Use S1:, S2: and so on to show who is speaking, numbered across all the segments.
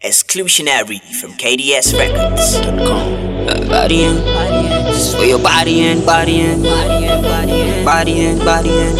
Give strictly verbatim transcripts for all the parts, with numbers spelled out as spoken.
S1: Exclusionary from K D S Records dot com.
S2: Body in, just for your body in, body in, body in, body in, body in.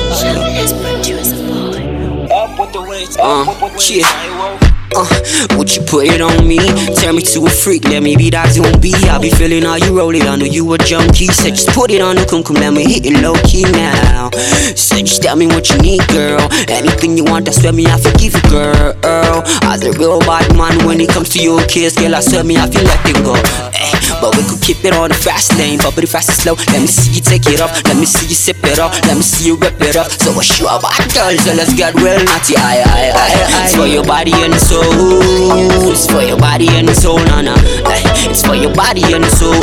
S1: Up with the weights,
S2: Uh,
S1: up with the weights.
S2: yeah. Uh, would you put it on me? Turn me to a freak, let me be that zombie. I be feeling how you roll it, I know you a junkie. Said just put it on the cum cum, let me hit it low key now. Said just tell me what you need, girl. Anything you want, I swear me I forgive you, girl. As a real bad man, when it comes to your kiss, girl, I swear me I feel let it go. Ay, but we could keep it on the fast lane, but it fast and slow. Let me see you take it off, let me see you sip it up, let me see you rip it up. So I sure about girl, so let's get real naughty. Aye, aye, aye, aye. It's for your body and the soul. It's for your body and the soul, nana. It's for your body and the soul.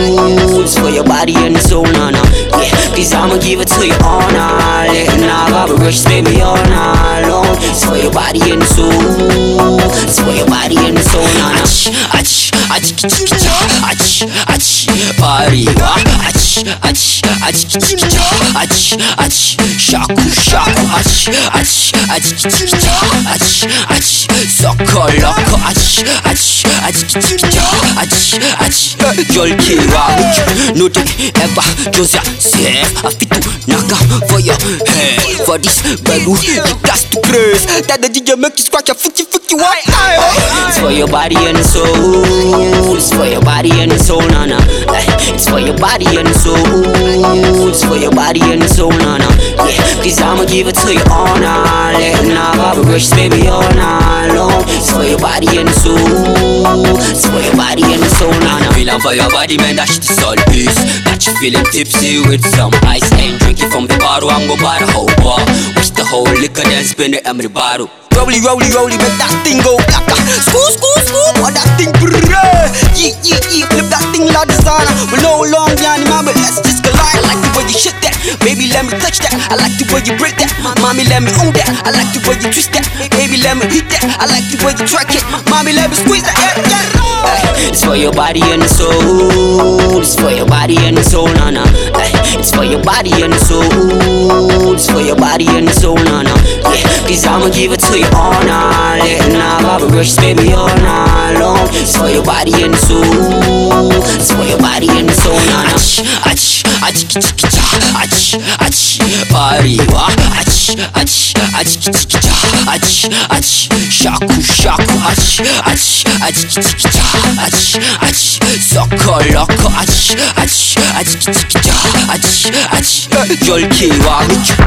S2: It's for your body and the soul, nana. Yeah, cause I'ma give it to you all night. And I'll have a rush, baby, all night long. It's for your body and the soul. It's for your body and the soul, nana. Ach, ach, ach, ach, ach, ach, body, ach, ach, ach, ach, ach, shaku, shaku, ach, ach, ach, ach, ach, soko, loko, ach, ach, ach, ach, ach, girl, Kira, no they ever just yourself. I fit to knock out for your head. For this balloon, you got to grace. That the D J make you scratch your footy, footy, why? It's for your body and the soul. It's for your body and the soul, nana. It's for your body and the soul. It's for your body and the soul, nana. Yeah, cause I'ma give it to you all night. And I'll have a rush, baby, all night long. It's for your body and the soul. It's for your body and the soul, nana. Feeling for your body, man, that shit is all peace. That you feeling tipsy with some ice. Ain't drinking from the bottle, I'm gon' buy the whole bar. Wish the whole liquor, then spin it, empty bottle. Rolly, rolly, rolly, make that thing go blacker. School, school, school, oh that thing brrrr. Yeah, yeah, yeah, flip that thing like designer. We're no long, Yanni, man, but let's just collide. I like the way you shit that, baby, let me touch that. I like the way you break that, mommy, let me own that. I like the way you twist that, baby, let me hit that. I like the way you track it, mommy, let me squeeze that. Yeah, yeah. It's for your body and the soul. It's for your body and the soul, nana. It's for your body and the soul. It's for your body and the soul, nana. Yeah, cause I'ma give it to you all night. And I'll have a rush, baby, all night long. It's for your body and the soul. It's for your body and the soul, nana. Ach, ach, ach, ach, ach, body, ach, ach, ach, ach, ach, shaku, shaku, ach, ach, ach, ach, ach, soko, loko, ach, ach, ach, ach, ach, girl, Kiwa,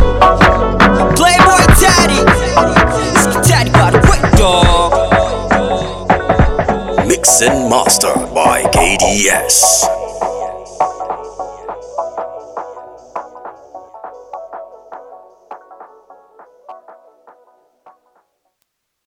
S2: Playboy Daddy, it's Daddy by the way, dog.
S3: Mix and master by K D S.